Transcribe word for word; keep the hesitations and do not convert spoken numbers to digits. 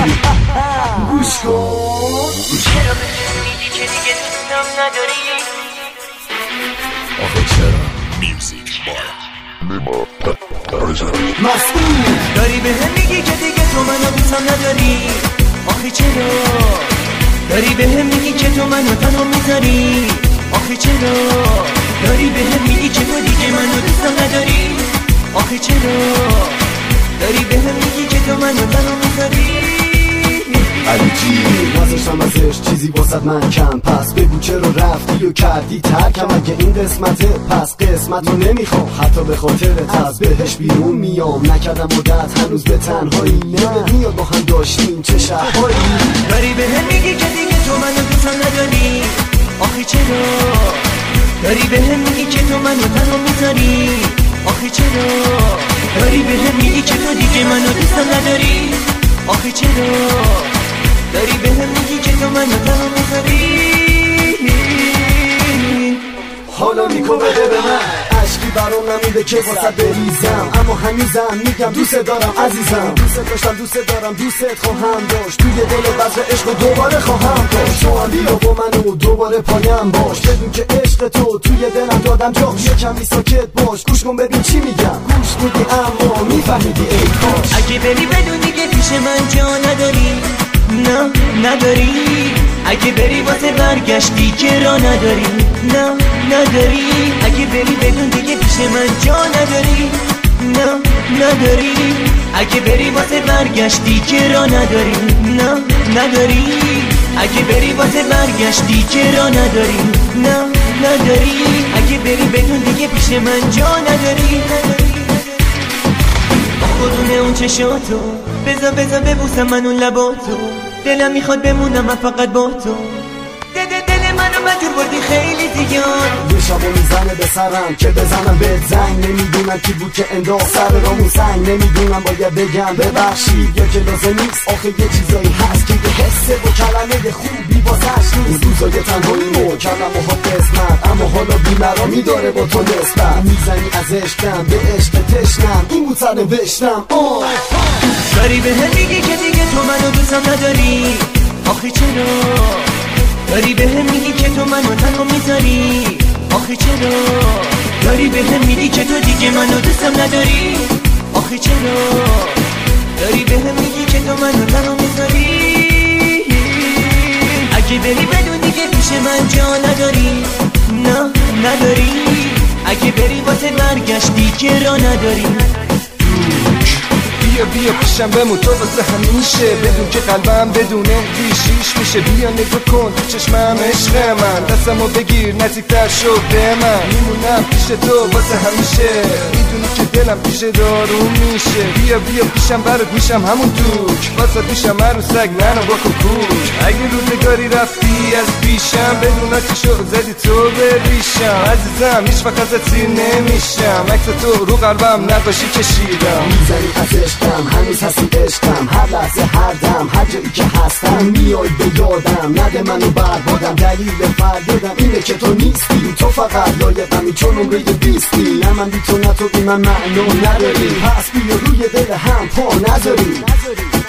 گوش کن. چرا به هم میگی که دیگه دوستم نداری؟ آخه چرا؟ میوزیک بار مسئول داری به هم میگی که دیگه تو منو دوستم نداری؟ آخه چرا؟ داری به هم میگی که تو منو تنها میذاری؟ آخه چرا؟ داری به هم میگی که تو دیگه منو دوستم نداری؟ آخه چرا؟ داری به هم میگی که تو منو تنها میذاری؟ علی جی نذاشتم ازش چیزی واسد من کم، پس بگو چرا رفتی و کردی ترکم. اگه این قسمته پس قسمت رو نمیخوام، حتی به خاطرت از بهش بیرون میام. نکردم مدت هنوز به تنهایی، نمت میاد با هم داشتیم چه شبهایی. داری به هم میگی که دیگه تو منو دوستم نداری؟ آخه چرا؟ داری به هم میگی که تو منو تنها میذاری؟ آخه چرا؟ داری به هم میگی که تو دیگه منو دوستم نداری؟ آخه چرا؟ داری به هم میگی که تو منو تنها میذاری؟ حالا میکو بده به من، عشقی برام نمیده که واسه بریزم، اما هنوزم میگم دوست دارم عزیزم. دوست داشتم دوست دارم دوست خواهم داشت، توی دل بذر عشق دوباره خواهم داشت. تو هم بیا با من و دوباره پایم باش، بدون که عشق تو توی دلم دادم جاش. یه کمی ساکت باش، گوش کن ببین چی میگم. گوش میدی اما میفهمیدی ای کاش. اگه بری بدون دیگه پیش من جا نداری، نه نداری. اگه بری واسه برگشتی که را نداری، نه نداری. اگه بری بدون دیگه پیش من جا نداری، نه نداری. اگه بری واسه برگشتی که را نداری، نه نداری. اگه بری واسه برگشتی که را نداری، نه نداری. اگه بری بدون دیگه پیش من جا نداری. با خودونه اون چشاتو بزا بزا ببوسم من اون لباتو، دلم میخواد بمونم من فقط با تو. دل دل منو مجبور بردی خیلی زیاد. یه شبو میزنه به سرم که بزنم بهت زنگ، نمیدونم کی بود که انداخت سر رامون سنگ. نمیدونم باید بگم ببخشید یا که لازم نیست، آخه یه چیزایی هست که یه حسه و کلمه خوبی واسش نیست. روزای تنهایی و کلمه ها قسمت، اما حالا بیمرامی داره با تو نسبت. میزنی از عشقم به عشق تشنم، این بود سرنوشتم. داری به هم میگی که دیگه تو منو دوستم نداری؟ آخه چرا؟ داری به هم میگی که تو منو تنها میذاری؟ آخه چرا؟ داری به هم میگی که تو دیگه منو دوستم نداری؟ آخه چرا؟ داری به هم میگی که تو منو تنها میذاری؟ اگه بری بدون دیگه پیش من جا نداری، نه نداری. اگه بری واسه برگشتی که را نداری. بیا بیا پیشم بمون تو واسه همیشه، بدون که قلبم بدونه ریشیش میشه. بیا نگاه کن تو چشمم عشق من، دستمو بگیر نزدیکتر شو به من. میمونم پیش تو واسه همیشه، میدونی که دلم پیش دارون میشه. بیا بیا پیشم برات میشم همون دوک، واسه میشم عروسک منو با کوک. اگه روزگاری رفتی از پیشم، بدون که شو زدی تو به ریشم. عزیزم هیچ وقت ازت سیر نمیشم، عکس تو رو قلبم نقاشی کشیدم. میزنی از عشقم هنوز هستی عشقم، هر لحظه هر دم هر جایی که هستم میای به یادم. نده منو بربادم، دلیل فریادم اینه که تو نیستی. تو فقط لایقمی چون عمری بیستی، نه من بی تو نه تو بی من معنی نداری. پس بیا روی دل هم پا نذاری.